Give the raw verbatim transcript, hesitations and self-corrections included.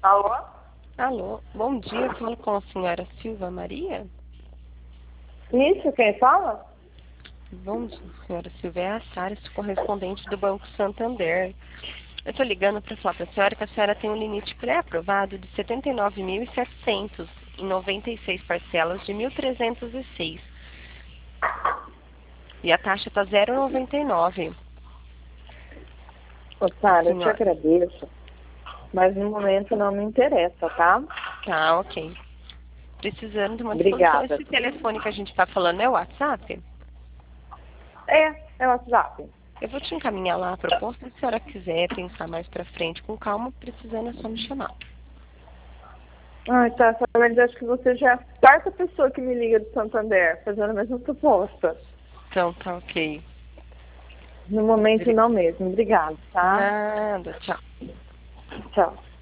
Alô? Alô, bom dia, eu falo com a senhora Silva Maria? Isso, quem fala? Bom dia, senhora Silva, é a Sara, sou correspondente do Banco Santander. Eu estou ligando para falar para a senhora que a senhora tem um limite pré-aprovado de setenta e nove mil e setecentos em noventa e seis parcelas de mil trezentos e seis. E a taxa está zero vírgula noventa e nove. Ô, A Sara, eu te senhora... agradeço, mas no momento não me interessa, tá? Tá, ok. Precisando de uma solução. Obrigada. Esse telefone que a gente está falando é o WhatsApp? É, é o WhatsApp. Eu vou te encaminhar lá a proposta. Se a senhora quiser pensar mais pra frente com calma, precisando é só me chamar. Ai, tá, Sara, mas acho que você já é a quarta pessoa que me liga do Santander, fazendo a mesma proposta. Então, tá ok. No momento Obri- não mesmo. Obrigada, tá? Nada, tchau. Tchau.